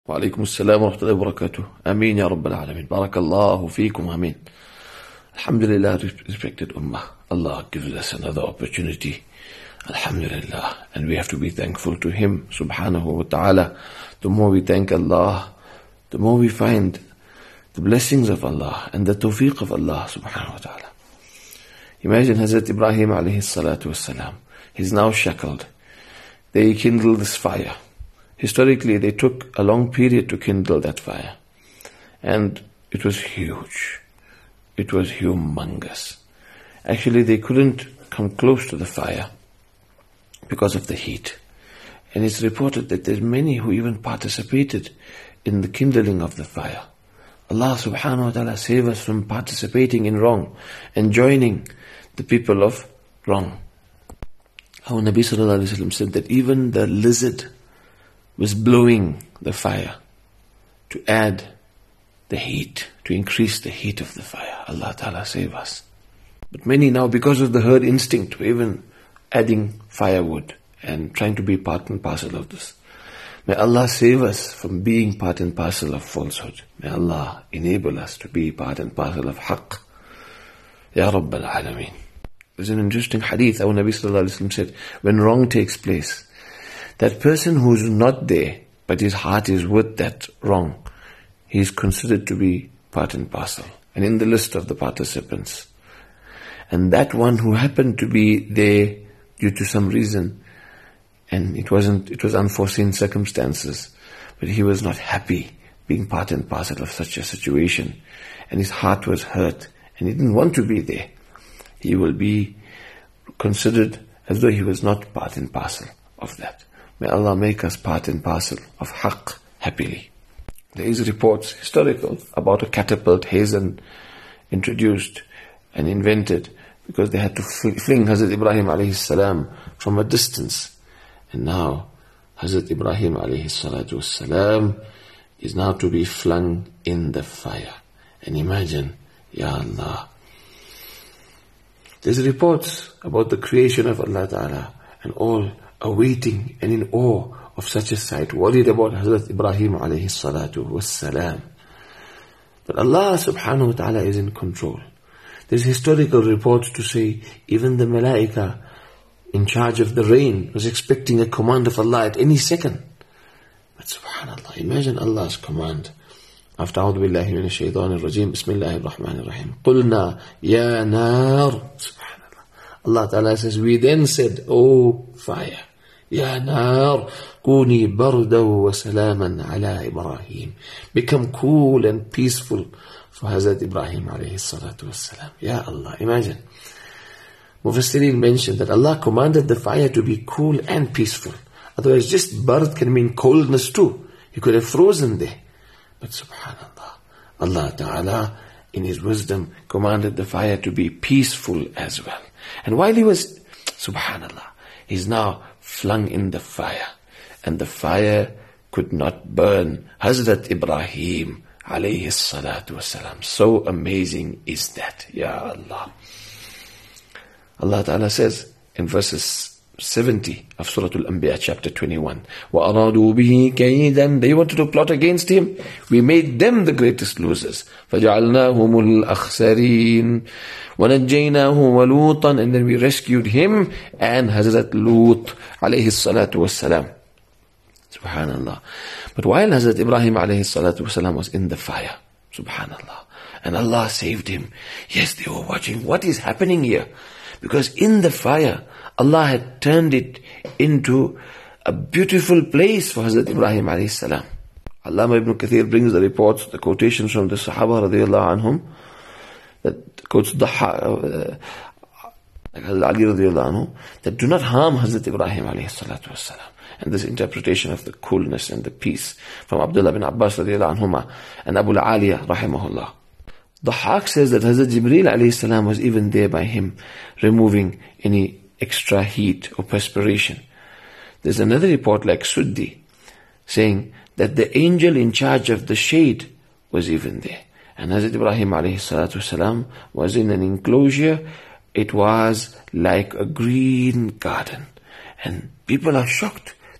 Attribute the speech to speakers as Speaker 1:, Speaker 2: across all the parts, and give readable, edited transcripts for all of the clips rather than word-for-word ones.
Speaker 1: وعليكم السلام ورحمة الله وبركاته. Ameen Ya Rabbil Alameen. Barakallahu feekum. Ameen. Alhamdulillah, respected Ummah. Allah gives us another opportunity. Alhamdulillah. And we have to be thankful to Him, subhanahu wa ta'ala. The more we thank Allah, the more we find the blessings of Allah and the tawfiq of Allah, subhanahu wa ta'ala. Imagine Hazrat Ibrahim alayhi salatu wassalam. He's now shackled. They kindled this fire. Historically, they took a long period to kindle that fire. And it was huge. It was humongous. Actually, they couldn't come close to the fire because of the heat. And it's reported that there's many who even participated in the kindling of the fire. Allah subhanahu wa ta'ala save us from participating in wrong and joining the people of wrong. Our Nabi sallallahu alayhi wa sallam said that even the lizard was blowing the fire to add the heat, to increase the heat of the fire. Allah Ta'ala save us. But many now, because of the herd instinct, were even adding firewood and trying to be part and parcel of this. May Allah save us from being part and parcel of falsehood. May Allah enable us to be part and parcel of haqq. Ya Rabbil Alameen. There's an interesting hadith. Our Nabi Sallallahu Alaihi Wasallam said, when wrong takes place, that person who's not there, but his heart is with that wrong, he is considered to be part and parcel, and in the list of the participants. And that one who happened to be there due to some reason, and it was unforeseen circumstances, but he was not happy being part and parcel of such a situation, and his heart was hurt, and he didn't want to be there, he will be considered as though he was not part and parcel of that. May Allah make us part and parcel of haqq happily. There is reports, historical, about a catapult Hazen introduced and invented because they had to fling Hazrat Ibrahim alayhi salam from a distance. And now Hazrat Ibrahim alayhi salatu wassalam is now to be flung in the fire. And imagine, Ya Allah. There's reports about the creation of Allah Ta'ala and all awaiting and in awe of such a sight, worried about Hazrat Ibrahim alayhi salatu wassalam. But Allah subhanahu wa ta'ala is in control. There's historical reports to say even the malaika in charge of the rain was expecting a command of Allah at any second. But subhanallah, imagine Allah's command. After A'udhu billahi minash shaitanir rajim, Bismillahir Rahmanir Rahim. Qulna ya nar. Subhanallah. Allah Ta'ala says, we then said, O fire, Ya nar, kuni barda wa salaman ala Ibrahim. Become cool and peaceful for Hazrat Ibrahim alayhi salatu wassalam. Ya Allah, imagine. Mufassirin mentioned that Allah commanded the fire to be cool and peaceful. Otherwise, just bard can mean coldness too. He could have frozen there. But subhanallah, Allah Ta'ala in His wisdom commanded the fire to be peaceful as well. And while he was, subhanallah, he's now flung in the fire. And the fire could not burn Hazrat Ibrahim alayhi salatu wasalam. So amazing is that, Ya Allah. Allah Ta'ala says in verses 70 of Surah Al-Anbiya chapter 21, وَأَرَادُوا بِهِ كَيْدًا. They wanted to plot against him. We made them the greatest losers. فَجَعَلْنَاهُمُ الْأَخْسَرِينَ وَنَجَّيْنَاهُ وَلُوطًا. And then we rescued him and Hazrat Lut alayhi salatu wassalam. Subhanallah. But while Hazrat Ibrahim alayhi salatu wassalam was in the fire, subhanallah, and Allah saved him, yes, they were watching what is happening here. Because in the fire, Allah had turned it into a beautiful place for Hazrat Ibrahim alayhi salam. Allama ibn Kathir brings the reports, the quotations from the Sahaba radiyallahu anhum, that quotes Ali radiyallahu anhu, that do not harm Hazrat Ibrahim alayhi salatu wassalam. And this interpretation of the coolness and the peace from Abdullah bin Abbas radiyallahu anhuma and Abu al-Aliyah rahimahullah. Dhahak says that Hazrat Jibreel alayhi salam was even there by him, removing any extra heat or perspiration. There's another report like Suddi, saying that the angel in charge of the shade was even there. And Hazrat Ibrahim alayhi salatu wasalam was in an enclosure. It was like a green garden. And people are shocked.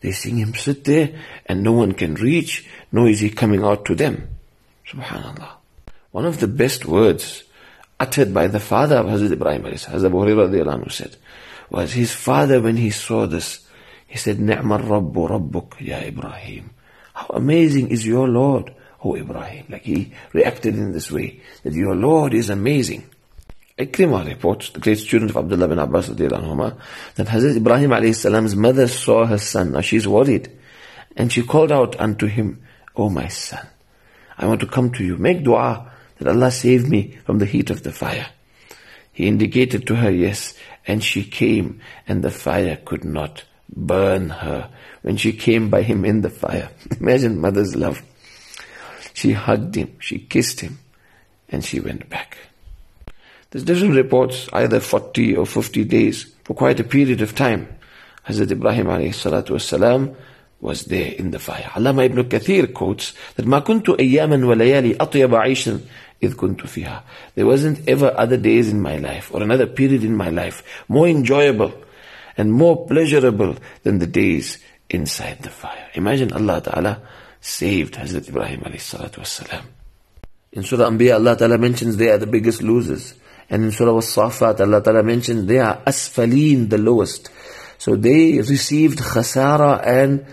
Speaker 1: They're seeing him sit there and no one can reach, nor is he coming out to them. Subhanallah. One of the best words uttered by the father of Hazrat Ibrahim, as Abu Hurairah said, was his father when he saw this. He said, Ni'mar Rabbu Rabbuk ya Ibrahim. How amazing is your Lord, O Ibrahim. Like he reacted in this way, that your Lord is amazing. Ikrimah reports, the great student of Abdullah bin Abbas, that Hazrat Ibrahim alayhi salam's mother saw her son. Now she's worried. And she called out unto him, O my son, I want to come to you. Make dua that Allah save me from the heat of the fire. He indicated to her, yes, and she came, and the fire could not burn her when she came by him in the fire. Imagine mother's love. She hugged him, she kissed him, and she went back. There's different reports, either 40 or 50 days, for quite a period of time. Hazrat Ibrahim alayhi salatu wasalam was there in the fire. Allama ibn Kathir quotes that مَا كُنْتُ أَيَّامًا وَلَيَالِي أَطْيَبَ عَيْشًا إِذْ كُنْتُ فِيهَا. There wasn't ever other days in my life, or another period in my life, more enjoyable and more pleasurable than the days inside the fire. Imagine Allah Ta'ala saved Hazrat Ibrahim alayhi salatu wasalam. In Surah Anbiya, Allah Ta'ala mentions they are the biggest losers. And in Surah As-Safat, Allah Ta'ala mentions they are asfaleen, the lowest. So they received khasara and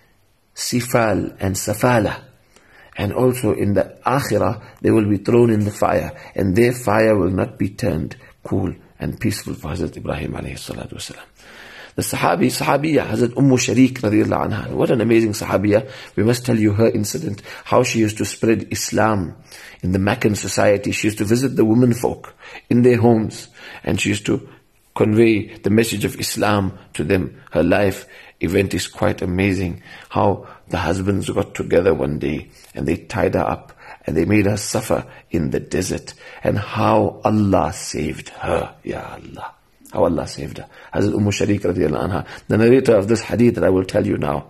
Speaker 1: sifal and safala. And also in the akhirah, they will be thrown in the fire. And their fire will not be turned cool and peaceful for Hazrat Ibrahim alayhi salatu wasalam. The Sahabiyya, Hazrat Sharik radiallahu anha. What an amazing Sahabiyya. We must tell you her incident, how she used to spread Islam in the Meccan society. She used to visit the women folk in their homes, and she used to convey the message of Islam to them. Her life event is quite amazing. How the husbands got together one day and they tied her up and they made her suffer in the desert, and how Allah saved her. Ya Allah. How Allah saved her. Hazrat Sharik radiallahu anha, the narrator of this hadith that I will tell you now.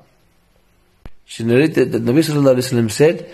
Speaker 1: She narrated that Nabi sallallahu alayhi wa sallam said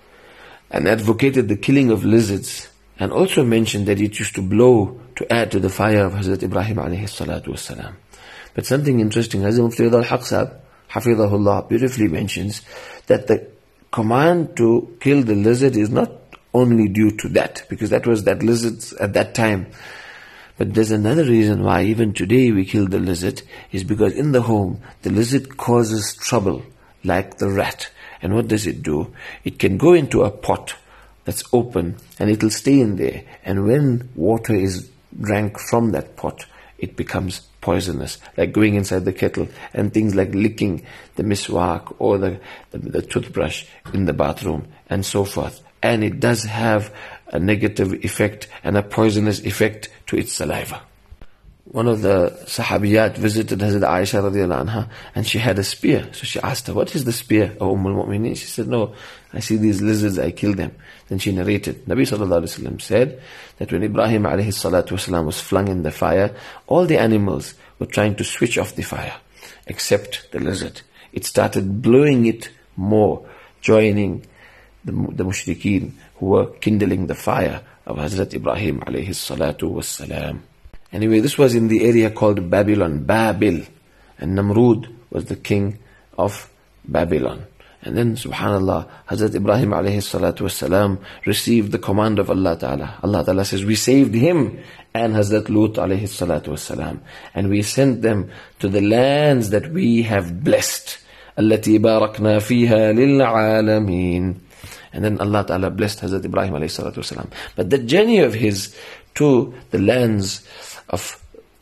Speaker 1: and advocated the killing of lizards, and also mentioned that it used to blow to add to the fire of Hazrat Ibrahim alayhi salatu wasalam. But something interesting, Hazrat Mufti al-Haq Sahib, Hafidhahullah, beautifully mentions that the command to kill the lizard is not only due to that, because that was that lizards at that time. But there's another reason why even today we kill the lizard, is because in the home, the lizard causes trouble, like the rat. And what does it do? It can go into a pot that's open, and it'll stay in there. And when water is drank from that pot, it becomes poisonous, like going inside the kettle, and things like licking the miswak or the toothbrush in the bathroom, and so forth. And it does have a negative effect and a poisonous effect to its saliva. One of the Sahabiyat visited Hazrat Aisha radiallahu anha, and she had a spear. So she asked her, what is the spear, O Umm-al-Mu'mineen? She said, no, I see these lizards, I kill them. Then she narrated, Nabi sallallahu alayhi wa sallam said that when Ibrahim alayhi salatu wasalam was flung in the fire, all the animals were trying to switch off the fire, except the lizard. It started blowing it more, joining the mushrikeen who were kindling the fire of Hazrat Ibrahim alayhi salatu wasalam. Anyway, this was in the area called Babylon, Babil. And Namrud was the king of Babylon. And then, subhanallah, Hazrat Ibrahim alayhi salatu wasalam received the command of Allah Ta'ala. Allah Ta'ala says, we saved him and Hazrat Lut alayhi salatu wasalam. And we sent them to the lands that we have blessed. التي باركنا فيها للعالمين. And then Allah Ta'ala blessed Hazrat Ibrahim alayhi salatu wasalam. But the journey of his to the lands of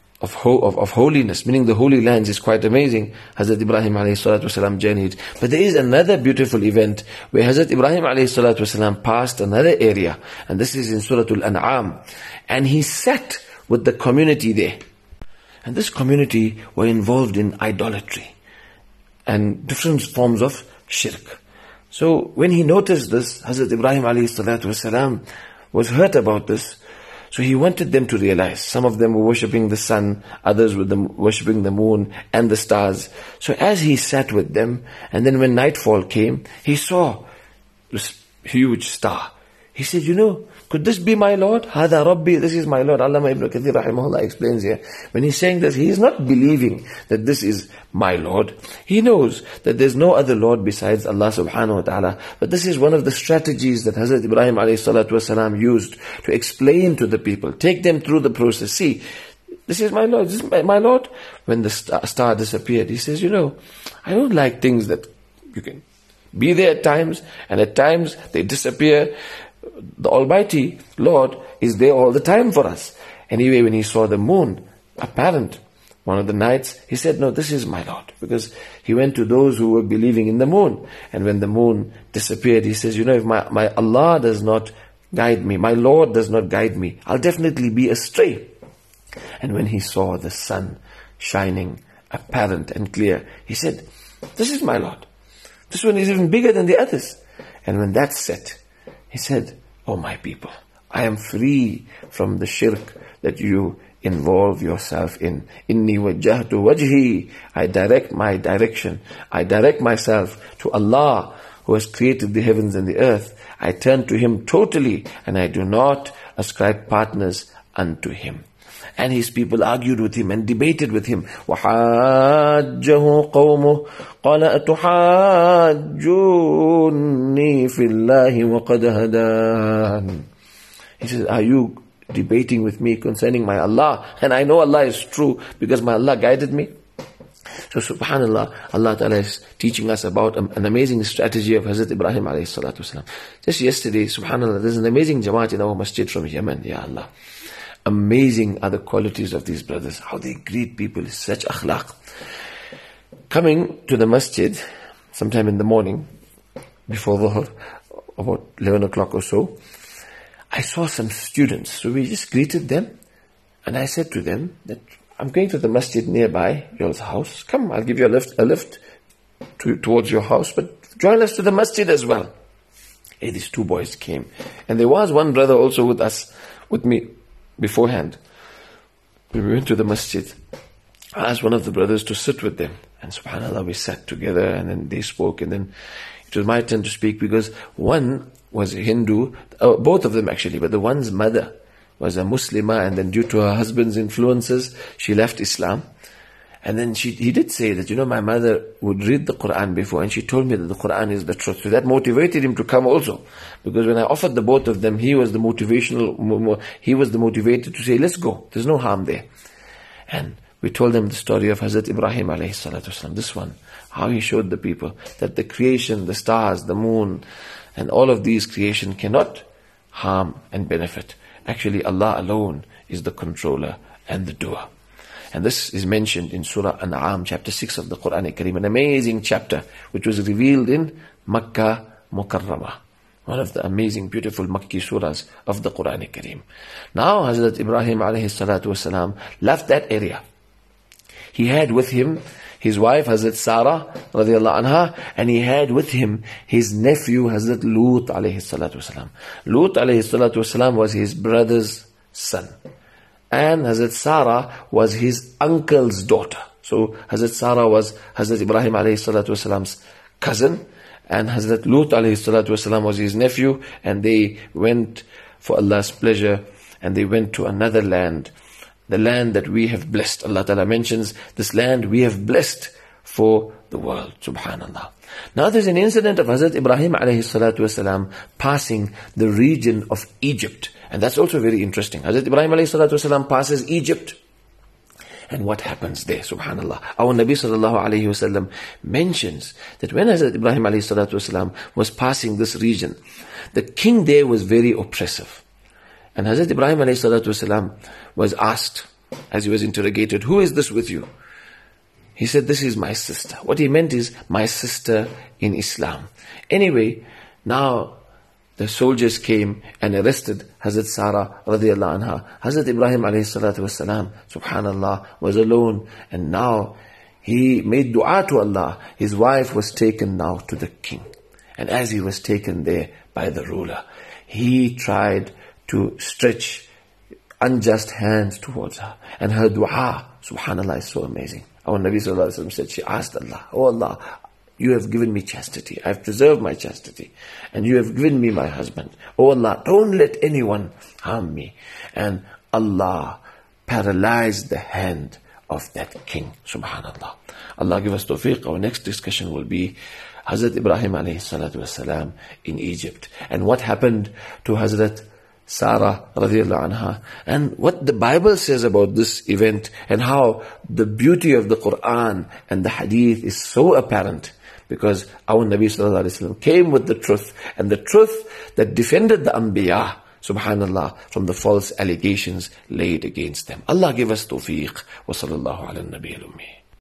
Speaker 1: holiness, meaning the holy lands, is quite amazing. Hazrat Ibrahim alayhi salatu wasalam journeyed. But there is another beautiful event where Hazrat Ibrahim alayhi salatu wasalam passed another area, and this is in Surah Al-An'am. And he sat with the community there. And this community were involved in idolatry and different forms of shirk. So when he noticed this, Hazrat Ibrahim alayhi salatu wasalam was hurt about this. So he wanted them to realize. Some of them were worshipping the sun, others were worshipping the moon and the stars. So as he sat with them, and then when nightfall came, he saw this huge star. He said, could this be my Lord? Hada Rabbi, this is my Lord. Allama Ibn Kathir rahimahullah explains here. When he's saying this, he is not believing that this is my Lord. He knows that there's no other Lord besides Allah subhanahu wa ta'ala. But this is one of the strategies that Hazrat Ibrahim alayhi salatu wasalam used to explain to the people. Take them through the process. See, this is my Lord, this is my Lord. When the star disappeared, he says, I don't like things that you can be there at times, and at times they disappear. The Almighty Lord is there all the time for us. Anyway, when he saw the moon apparent one of the nights, he said, no, this is my Lord. Because he went to those who were believing in the moon. And when the moon disappeared, he says, if my Allah does not guide me, my Lord does not guide me, I'll definitely be astray. And when he saw the sun shining apparent and clear, he said, this is my Lord. This one is even bigger than the others. And when that set, he said, oh my people, I am free from the shirk that you involve yourself in. Inni wajjahtu wajhi. I direct my direction. I direct myself to Allah who has created the heavens and the earth. I turn to Him totally, and I do not ascribe partners unto Him. And his people argued with him and debated with him. وَحَاجَّهُ قَوْمُهُ قَالَ أَتُحَاجُّونِي فِي اللَّهِ وَقَدْ هَدَانِ. He says, are you debating with me concerning my Allah? And I know Allah is true because my Allah guided me. So subhanallah, Allah Ta'ala is teaching us about an amazing strategy of Hazrat Ibrahim alayhi salatu wasalam. Just yesterday, subhanallah, there's an amazing Jamaat in our masjid from Yemen, ya Allah. Amazing are the qualities of these brothers. How they greet people, such akhlaq. Coming to the masjid, sometime in the morning, before Dhuhr, about 11 o'clock or so, I saw some students. So we just greeted them. And I said to them that I'm going to the masjid nearby your house. Come, I'll give you a lift towards your house, but join us to the masjid as well. Hey, these two boys came. And there was one brother also with me beforehand. When we went to the masjid, I asked one of the brothers to sit with them. And subhanAllah, we sat together and then they spoke. And then it was my turn to speak because one was a Hindu, both of them actually, but the one's mother was a Muslimah, and then due to her husband's influences, she left Islam. And then he did say that, my mother would read the Quran before, and she told me that the Quran is the truth. So that motivated him to come also. Because when I offered the both of them, he was the motivated to say, let's go. There's no harm there. And we told them the story of Hazrat Ibrahim alayhi salatu wasalam. This one, how he showed the people that the creation, the stars, the moon, and all of these creation cannot harm and benefit. Actually, Allah alone is the controller and the doer. And this is mentioned in Surah An'am, chapter 6 of the Quran Kareem, an amazing chapter which was revealed in Makkah Mukarramah. One of the amazing, beautiful Makki surahs of the Quran Kareem. Now, Hazrat Ibrahim alayhi salatu wasalam left that area. He had with him his wife, Hazrat Sarah, radiallahu anha, and he had with him his nephew, Hazrat Lut, alayhi salatu wasalam. Lut, alayhi salatu wasalam, was his brother's son. And Hazrat Sarah was his uncle's daughter. So Hazrat Sarah was Hazrat Ibrahim alayhi salatu wasalam's cousin, and Hazrat Lut alayhi salatu wasalam was his nephew, and they went for Allah's pleasure, and they went to another land. The land that we have blessed. Allah Ta'ala mentions this land we have blessed for the world. Subhanallah. Now there's an incident of Hazrat Ibrahim alayhi salatu wasalam passing the region of Egypt. And that's also very interesting. Hazrat Ibrahim alayhi salatu wasalam passes Egypt. And what happens there? Subhanallah. Our Nabi sallallahu alayhi wasallam mentions that when Hazrat Ibrahim alayhi salatu wasalam was passing this region, the king there was very oppressive. And Hazrat Ibrahim alayhi salatu wasalam was asked, as he was interrogated, who is this with you? He said, this is my sister. What he meant is, my sister in Islam. Anyway, now the soldiers came and arrested Hazrat Sarah radiallahu anha. Hazrat Ibrahim alayhi salatu wasalam, subhanallah, was alone. And now he made dua to Allah. His wife was taken now to the king. And as he was taken there by the ruler, he tried to stretch unjust hands towards her. And her dua, subhanallah, is so amazing. Our Nabi sallallahu alaihi wasallam said, she asked Allah, oh Allah, you have given me chastity. I have preserved my chastity. And you have given me my husband. Oh Allah, don't let anyone harm me. And Allah paralyzed the hand of that king. Subhanallah. Allah give us tawfiq. Our next discussion will be Hazrat Ibrahim alayhi salatu wasalam in Egypt. And what happened to Hazrat Sarah radiallahu anha, and what the Bible says about this event, and how the beauty of the Quran and the Hadith is so apparent, because our Nabi sallallahu alaihi wasallam came with the truth, and the truth that defended the Anbiya, subhanallah, from the false allegations laid against them. Allah give us tawfiq. Wa sallallahu ala nabi al-ummi.